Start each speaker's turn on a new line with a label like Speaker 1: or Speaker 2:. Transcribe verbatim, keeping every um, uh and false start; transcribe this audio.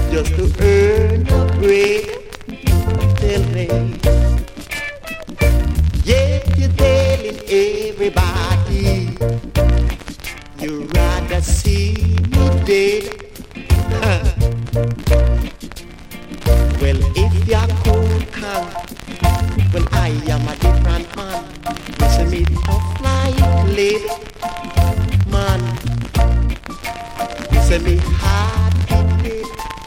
Speaker 1: just to earn your bread. Tell me, yet you're telling everybody you'd rather see me dead. Huh.